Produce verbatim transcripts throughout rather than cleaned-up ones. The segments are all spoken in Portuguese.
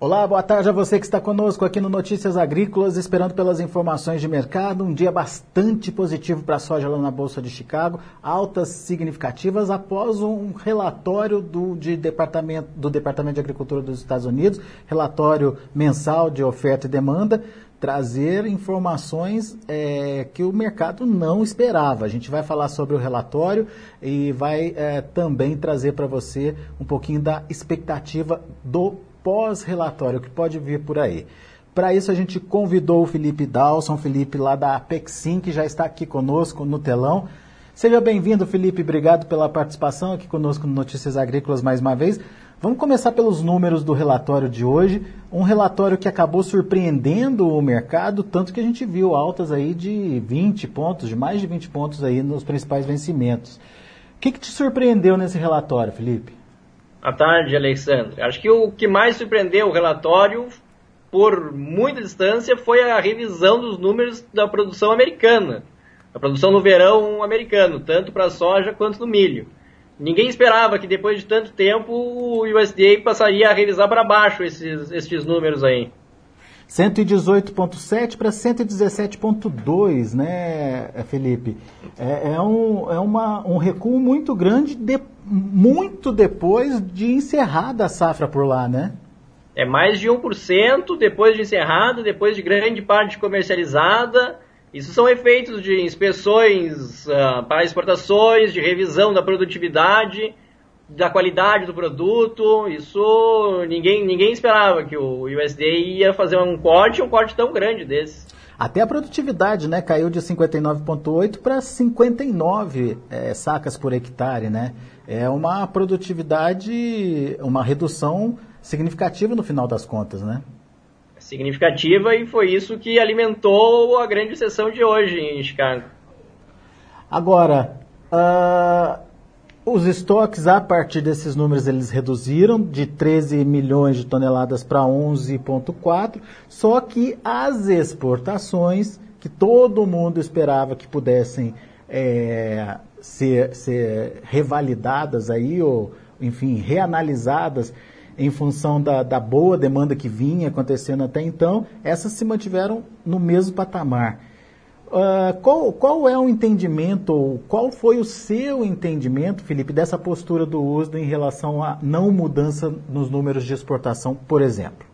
Olá, boa tarde a você que está conosco aqui no Notícias Agrícolas, esperando pelas informações de mercado. Um dia bastante positivo para a soja lá na Bolsa de Chicago, altas significativas após um relatório do, de departamento, do Departamento de Agricultura dos Estados Unidos, relatório mensal de oferta e demanda, trazer informações é, que o mercado não esperava. A gente vai falar sobre o relatório e vai é, também trazer para você um pouquinho da expectativa do pós-relatório que pode vir por aí. Para isso a gente convidou o Felipe Dawson, Felipe lá da Apexim, que já está aqui conosco no telão. Seja bem-vindo, Felipe, obrigado pela participação aqui conosco no Notícias Agrícolas mais uma vez. Vamos começar pelos números do relatório de hoje, um relatório que acabou surpreendendo o mercado, tanto que a gente viu altas aí de vinte pontos, de mais de vinte pontos aí nos principais vencimentos. O que, que te surpreendeu nesse relatório, Felipe? Boa tarde, Alexandre. Acho que o que mais surpreendeu o relatório, por muita distância, foi a revisão dos números da produção americana. A produção no verão americano, tanto para a soja quanto no milho. Ninguém esperava que depois de tanto tempo o U S D A passaria a revisar para baixo esses, esses números aí. cento e dezoito vírgula sete para cento e dezessete vírgula dois, né, Felipe? É, é, um, é uma, um recuo muito grande, de, muito depois de encerrada a safra por lá, né? É mais de um por cento depois de encerrada, depois de grande parte comercializada. Isso são efeitos de inspeções uh, para exportações, de revisão da produtividade, da qualidade do produto. Isso ninguém, ninguém esperava que o U S D A ia fazer um corte, um corte tão grande desse. Até a produtividade, né, caiu de cinquenta e nove vírgula oito para cinquenta e nove é, sacas por hectare, né? É uma produtividade, uma redução significativa no final das contas, né? Significativa, e foi isso que alimentou a grande sessão de hoje em Chicago. Agora, uh... os estoques, a partir desses números, eles reduziram de treze milhões de toneladas para onze vírgula quatro, só que as exportações, que todo mundo esperava que pudessem é, ser, ser revalidadas aí, ou, enfim, reanalisadas em função da, da boa demanda que vinha acontecendo até então, essas se mantiveram no mesmo patamar. Uh, qual, qual é o entendimento, ou qual foi o seu entendimento, Felipe, dessa postura do U S D A em relação à não mudança nos números de exportação, por exemplo?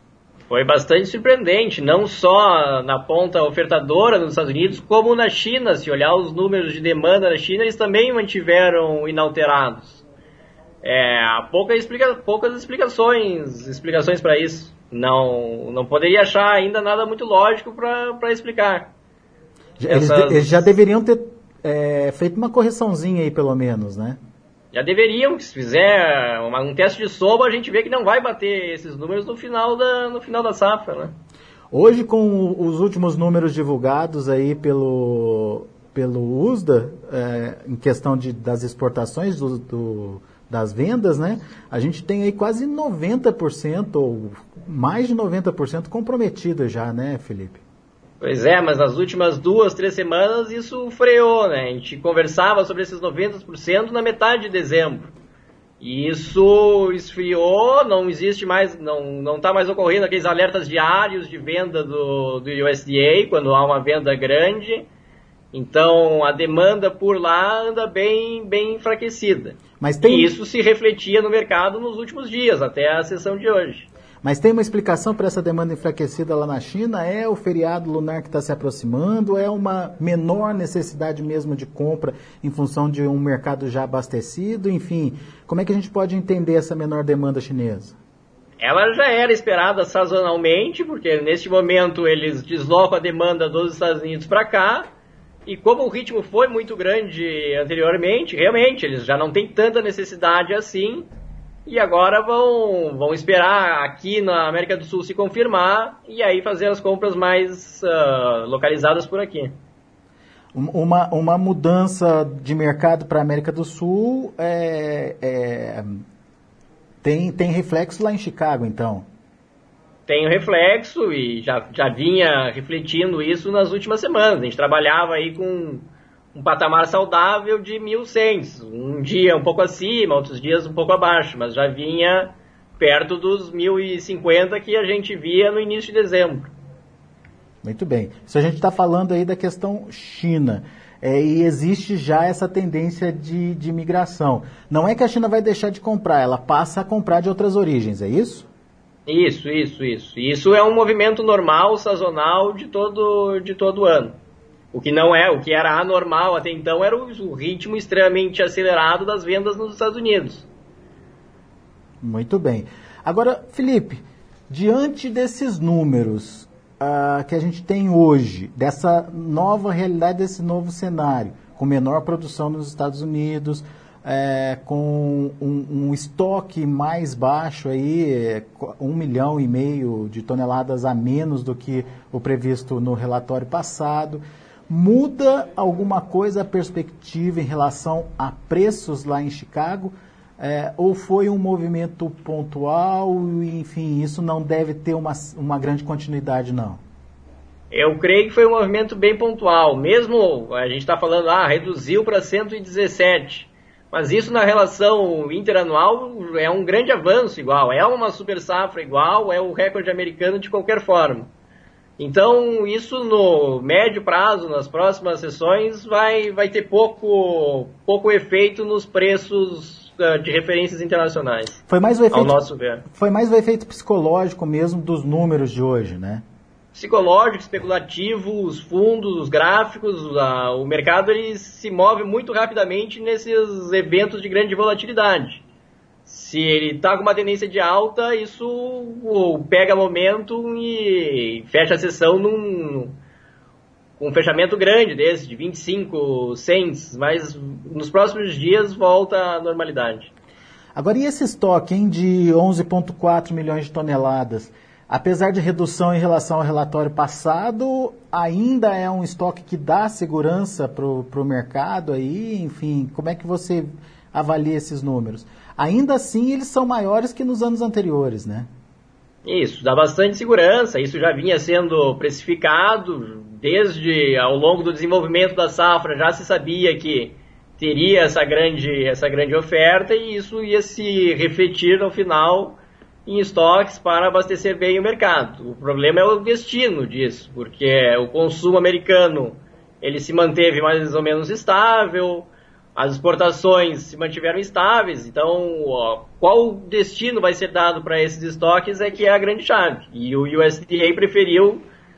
Foi bastante surpreendente, não só na ponta ofertadora nos Estados Unidos, como na China. Se olhar os números de demanda na China, eles também mantiveram inalterados. É, há poucas, explica, poucas explicações, explicações para isso. Não, não poderia achar ainda nada muito lógico para explicar. Eles, Essas... eles já deveriam ter é, feito uma correçãozinha aí, pelo menos, né? Já deveriam, se fizer uma, um teste de soma, a gente vê que não vai bater esses números no final da, no final da safra, né? Hoje, com os últimos números divulgados aí pelo, pelo U S D A, é, em questão de, das exportações, do, do, das vendas, né? A gente tem aí quase noventa por cento, ou mais de noventa por cento comprometido já, né, Felipe? Pois é, mas nas últimas duas, três semanas isso freou, né? A gente conversava sobre esses noventa por cento na metade de dezembro. E isso esfriou, não existe mais, não não está mais ocorrendo aqueles alertas diários de venda do, do U S D A, quando há uma venda grande. Então a demanda por lá anda bem, bem enfraquecida. Mas tem... E isso se refletia no mercado nos últimos dias, até a sessão de hoje. Mas tem uma explicação para essa demanda enfraquecida lá na China? É o feriado lunar que está se aproximando? É uma menor necessidade mesmo de compra em função de um mercado já abastecido? Enfim, como é que a gente pode entender essa menor demanda chinesa? Ela já era esperada sazonalmente, porque neste momento eles deslocam a demanda dos Estados Unidos para cá. E como o ritmo foi muito grande anteriormente, realmente eles já não têm tanta necessidade assim. E agora vão, vão esperar aqui na América do Sul se confirmar e aí fazer as compras mais uh, localizadas por aqui. Uma, uma mudança de mercado para a América do Sul é, é, tem, tem reflexo lá em Chicago, então? Tem um reflexo e já, já vinha refletindo isso nas últimas semanas. A gente trabalhava aí com um patamar saudável de mil e cem, um dia um pouco acima, outros dias um pouco abaixo, mas já vinha perto dos mil e cinquenta que a gente via no início de dezembro. Muito bem. Se a gente está falando aí da questão China, é, e existe já essa tendência de, de migração. Não é que a China vai deixar de comprar, ela passa a comprar de outras origens, é isso? Isso, isso, isso. Isso é um movimento normal, sazonal de todo, de todo ano. O que não é, o que era anormal até então era o, o ritmo extremamente acelerado das vendas nos Estados Unidos. Muito bem. Agora, Felipe, diante desses números uh, que a gente tem hoje, dessa nova realidade, desse novo cenário, com menor produção nos Estados Unidos, é, com um, um estoque mais baixo, aí, é, um milhão e meio de toneladas a menos do que o previsto no relatório passado, muda alguma coisa a perspectiva em relação a preços lá em Chicago? É, ou foi um movimento pontual, enfim, isso não deve ter uma, uma grande continuidade, não? Eu creio que foi um movimento bem pontual. Mesmo a gente está falando, ah, reduziu para cento e dezessete, mas isso na relação interanual é um grande avanço igual, é uma super safra igual, é o recorde americano de qualquer forma. Então, isso no médio prazo, nas próximas sessões, vai, vai ter pouco, pouco efeito nos preços de referências internacionais, foi mais o efeito, ao nosso ver. Foi mais o efeito psicológico mesmo dos números de hoje, né? Psicológico, especulativo, os fundos, os gráficos, a, o mercado ele se move muito rapidamente nesses eventos de grande volatilidade. Se ele está com uma tendência de alta, isso o, pega momento e fecha a sessão num, com um fechamento grande desse, de vinte e cinco cents, mas nos próximos dias volta à normalidade. Agora, e esse estoque, hein, de onze vírgula quatro milhões de toneladas? Apesar de redução em relação ao relatório passado, ainda é um estoque que dá segurança para o mercado aí? Enfim, como é que você avalia esses números? Ainda assim, eles são maiores que nos anos anteriores, né? Isso, dá bastante segurança. Isso já vinha sendo precificado desde ao longo do desenvolvimento da safra. Já se sabia que teria essa grande, essa grande oferta e isso ia se refletir no final em estoques para abastecer bem o mercado. O problema é o destino disso, porque o consumo americano ele se manteve mais ou menos estável, as exportações se mantiveram estáveis, então ó, qual o destino vai ser dado para esses estoques é que é a grande chave. E o U S D A preferiu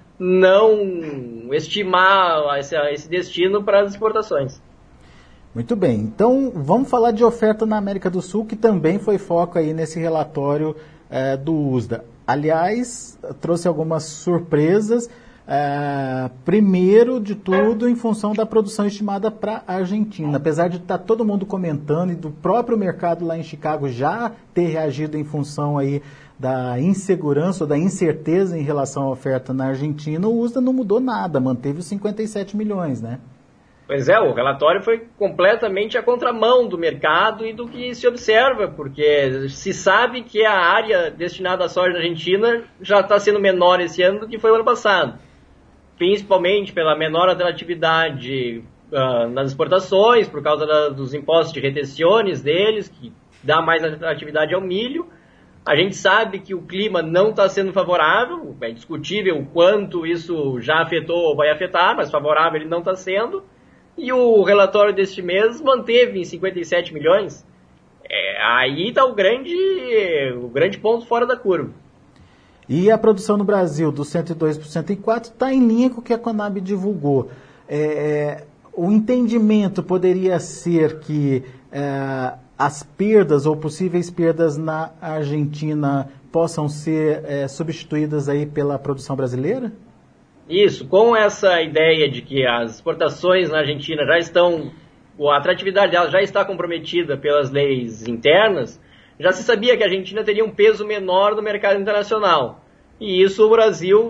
não estimar esse, esse destino para as exportações. Muito bem, então vamos falar de oferta na América do Sul, que também foi foco aí nesse relatório é, do U S D A. Aliás, trouxe algumas surpresas. É, primeiro de tudo, em função da produção estimada para a Argentina. Apesar de estar todo mundo comentando e do próprio mercado lá em Chicago já ter reagido em função aí da insegurança ou da incerteza em relação à oferta na Argentina, o U S D A não mudou nada, manteve os cinquenta e sete milhões, né? Pois é, o relatório foi completamente a contramão do mercado e do que se observa, porque se sabe que a área destinada à soja na Argentina já está sendo menor esse ano do que foi o ano passado. Principalmente pela menor atratividade uh, nas exportações, por causa da, dos impostos de retenções deles, que dá mais atratividade ao milho. A gente sabe que o clima não está sendo favorável, é discutível o quanto isso já afetou ou vai afetar, mas favorável ele não está sendo. E o relatório deste mês manteve em cinquenta e sete milhões. É, aí está o grande, o grande ponto fora da curva. E a produção no Brasil, dos cento e dois por cento em quatro, está em linha com o que a Conab divulgou. É, o entendimento poderia ser que é, as perdas ou possíveis perdas na Argentina possam ser é, substituídas aí pela produção brasileira? Isso, com essa ideia de que as exportações na Argentina já estão, a atratividade delas já está comprometida pelas leis internas, já se sabia que a Argentina teria um peso menor no mercado internacional. E isso o Brasil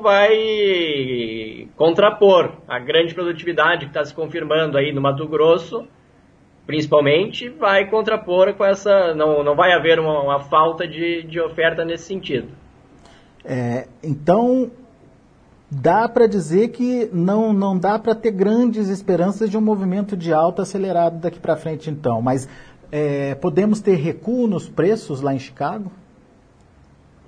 vai contrapor. A grande produtividade que está se confirmando aí no Mato Grosso, principalmente, vai contrapor com essa... Não, não vai haver uma, uma falta de, de oferta nesse sentido. É, então... Dá para dizer que não, não dá para ter grandes esperanças de um movimento de alta acelerado daqui para frente, então. Mas é, podemos ter recuo nos preços lá em Chicago?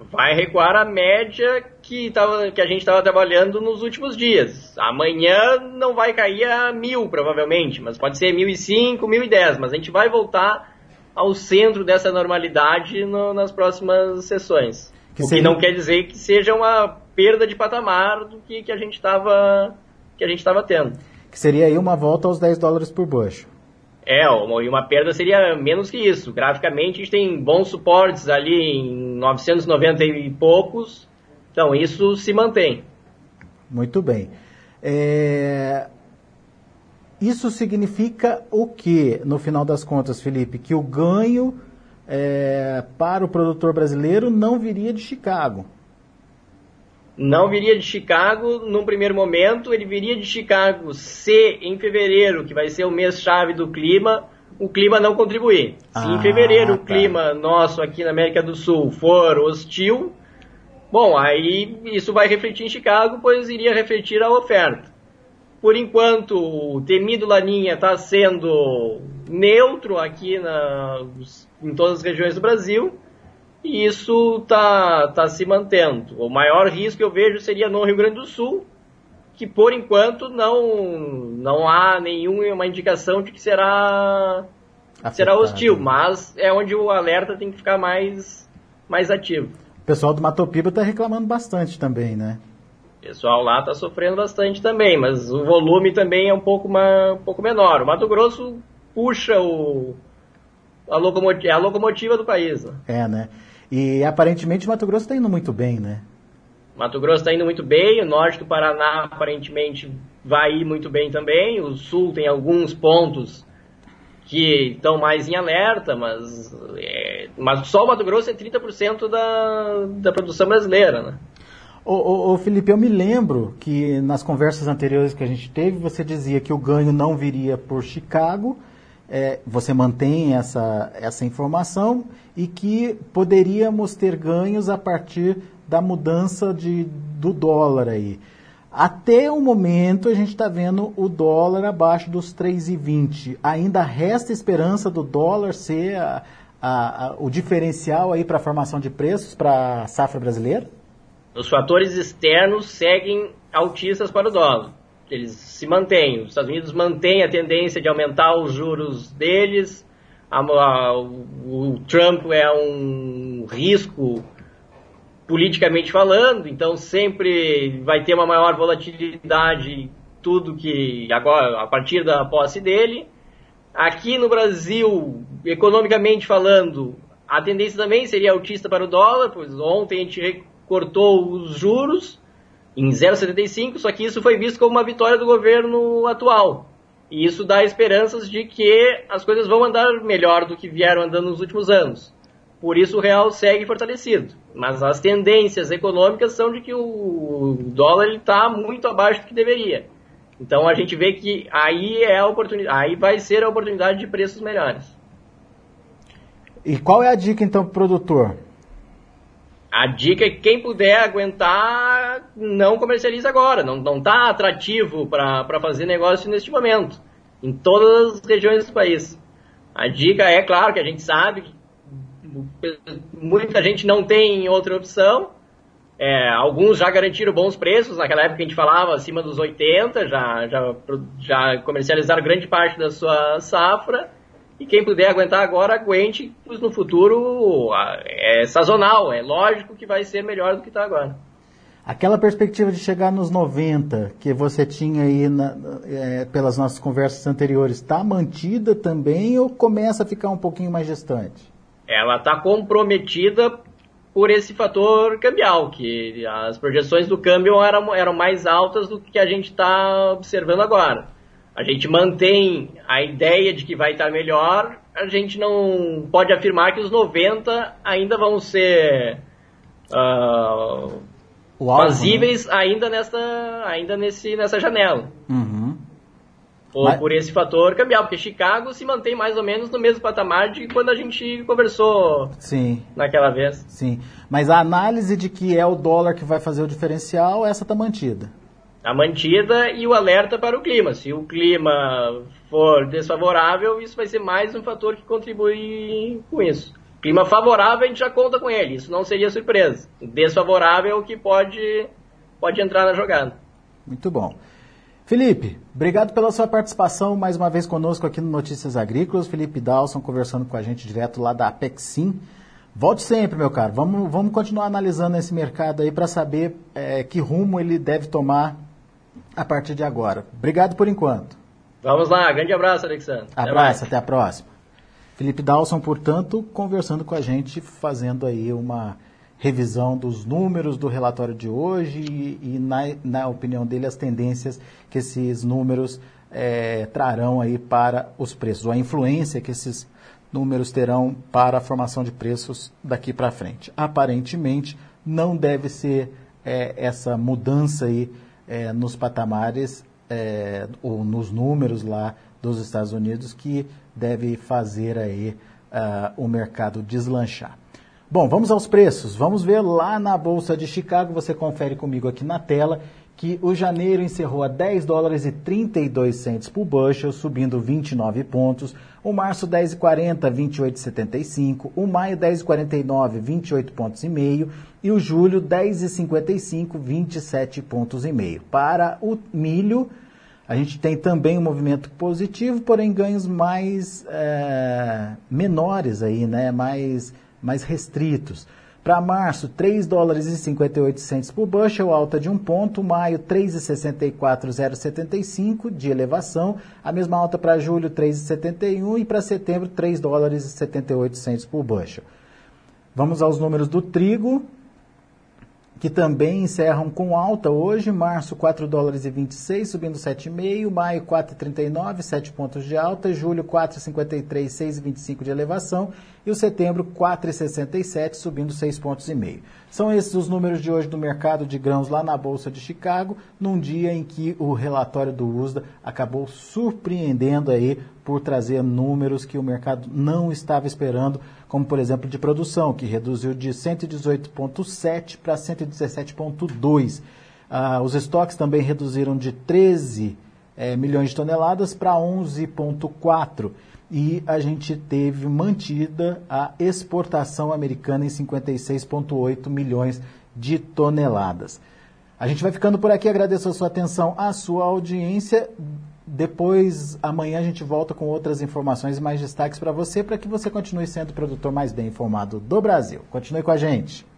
vai recuar a média que, tava, que a gente estava trabalhando nos últimos dias. Amanhã não vai cair a mil, provavelmente, mas pode ser mil e cinco, mil e dez, mas a gente vai voltar ao centro dessa normalidade no, nas próximas sessões. Que o seria... que não quer dizer que seja uma perda de patamar do que, que a gente estava que a gente estava tendo. Que seria aí uma volta aos dez dólares por bushel. É, uma, uma perda seria menos que isso. Graficamente, a gente tem bons suportes ali em novecentos e noventa e poucos. Então, isso se mantém. Muito bem. É... Isso significa o que, no final das contas, Felipe? Que o ganho é, para o produtor brasileiro não viria de Chicago. Não viria de Chicago num primeiro momento, ele viria de Chicago se em fevereiro, que vai ser o mês-chave do clima, o clima não contribuir. Se ah, em fevereiro tá. o clima nosso aqui na América do Sul for hostil, bom, aí isso vai refletir em Chicago, pois iria refletir a oferta. Por enquanto, o temido Laninha está sendo neutro aqui na, em todas as regiões do Brasil, e isso está tá se mantendo. O maior risco que eu vejo seria no Rio Grande do Sul, que por enquanto não, não há nenhuma indicação de que será, será hostil, mas é onde o alerta tem que ficar mais, mais ativo. O pessoal do Mato Piba está reclamando bastante também, né? O pessoal lá está sofrendo bastante também, mas o volume também é um pouco, uma, um pouco menor. O Mato Grosso puxa o, a, locomotiva, a locomotiva do país. Né? É, né? E aparentemente o Mato Grosso está indo muito bem, né? Mato Grosso está indo muito bem, o norte do Paraná aparentemente vai ir muito bem também, o sul tem alguns pontos que estão mais em alerta, mas, é, mas só o Mato Grosso é trinta por cento da, da produção brasileira, né? Ô, ô, ô Felipe, eu me lembro que nas conversas anteriores que a gente teve, você dizia que o ganho não viria por Chicago, é, você mantém essa, essa informação, e que poderíamos ter ganhos a partir da mudança de, do dólar aí. Até o momento a gente está vendo o dólar abaixo dos três e vinte. Ainda resta esperança do dólar ser a, a, a, o diferencial aí para a formação de preços para a safra brasileira? Os fatores externos seguem altistas para o dólar. Eles se mantêm. Os Estados Unidos mantêm a tendência de aumentar os juros deles. A, a, o Trump é um risco politicamente falando, então sempre vai ter uma maior volatilidade tudo que agora a partir da posse dele. Aqui no Brasil, economicamente falando, a tendência também seria altista para o dólar, pois ontem a gente cortou os juros em zero vírgula setenta e cinco, só que isso foi visto como uma vitória do governo atual. E isso dá esperanças de que as coisas vão andar melhor do que vieram andando nos últimos anos. Por isso o real segue fortalecido. Mas as tendências econômicas são de que o dólar está muito abaixo do que deveria. Então a gente vê que aí, é a oportunidade, aí vai ser a oportunidade de preços melhores. E qual é a dica então para o produtor? A dica é que quem puder aguentar, não comercializa agora. Não está atrativo para fazer negócio neste momento, em todas as regiões do país. A dica é, claro, que a gente sabe que muita gente não tem outra opção. É, alguns já garantiram bons preços. Naquela época a gente falava acima dos oitenta, já, já, já comercializaram grande parte da sua safra. E quem puder aguentar agora, aguente, pois no futuro é sazonal, é lógico que vai ser melhor do que está agora. Aquela perspectiva de chegar nos noventa, que você tinha aí na, é, pelas nossas conversas anteriores, está mantida também ou começa a ficar um pouquinho mais distante? Ela está comprometida por esse fator cambial, que as projeções do câmbio eram, eram mais altas do que a gente está observando agora. A gente mantém a ideia de que vai estar melhor, a gente não pode afirmar que os noventa ainda vão ser uh, fazíveis, né? ainda, nessa, ainda nesse, nessa janela. Uhum. Ou Mas... por esse fator cambial, porque Chicago se mantém mais ou menos no mesmo patamar de quando a gente conversou Sim. naquela vez. Sim, mas a análise de que é o dólar que vai fazer o diferencial, essa está mantida. A mantida e o alerta para o clima. Se o clima for desfavorável, isso vai ser mais um fator que contribui com isso. Clima favorável a gente já conta com ele, isso não seria surpresa. Desfavorável é o que pode, pode entrar na jogada. Muito bom. Felipe, obrigado pela sua participação mais uma vez conosco aqui no Notícias Agrícolas. Felipe Dawson conversando com a gente direto lá da Apexim. Volte sempre, meu caro. Vamos, vamos continuar analisando esse mercado aí para saber é, que rumo ele deve tomar a partir de agora. Obrigado por enquanto. Vamos lá, grande abraço, Alexandre. Abraço, até, até a próxima. Felipe Dawson, portanto, conversando com a gente, fazendo aí uma revisão dos números do relatório de hoje e, e na, na opinião dele, as tendências que esses números é, trarão aí para os preços, ou a influência que esses números terão para a formação de preços daqui para frente. Aparentemente, não deve ser é, essa mudança aí é, nos patamares é, ou nos números lá dos Estados Unidos que deve fazer aí uh, o mercado deslanchar. Bom, vamos aos preços. Vamos ver lá na Bolsa de Chicago, você confere comigo aqui na tela, que o janeiro encerrou a dez dólares e trinta e dois centavos por bushel, subindo vinte e nove pontos. O março dez e quarenta, vinte e oito e setenta e cinco. O maio dez e quarenta e nove, vinte e oito pontos e meio. E o julho dez e cinquenta e cinco, vinte e sete pontos e meio. Para o milho, a gente tem também um movimento positivo, porém ganhos mais é, menores aí, né? Mais mais restritos. Para março, três dólares e cinquenta e oito centavos por bushel, alta de um ponto. Maio, três e sessenta e quatro, zero vírgula setenta e cinco de elevação. A mesma alta para julho, três e setenta e um. E para setembro, três dólares e setenta e oito centavos por bushel. Vamos aos números do trigo, que também encerram com alta hoje. Março, quatro dólares e vinte e seis, subindo sete vírgula cinco. Maio, quatro e trinta e nove, sete pontos de alta. Julho, quatro e cinquenta e três, seis e vinte e cinco de elevação. E o setembro, quatro e sessenta e sete, subindo seis pontos e meio. São esses os números de hoje do mercado de grãos lá na Bolsa de Chicago, num dia em que o relatório do U S D A acabou surpreendendo aí por trazer números que o mercado não estava esperando, como por exemplo de produção, que reduziu de cento e dezoito vírgula sete para cento e dezessete vírgula dois. Ah, os estoques também reduziram de treze eh, milhões de toneladas para onze vírgula quatro. E a gente teve mantida a exportação americana em cinquenta e seis vírgula oito milhões de toneladas. A gente vai ficando por aqui, agradeço a sua atenção, a sua audiência. Depois, amanhã a gente volta com outras informações e mais destaques para você, para que você continue sendo o produtor mais bem informado do Brasil. Continue com a gente.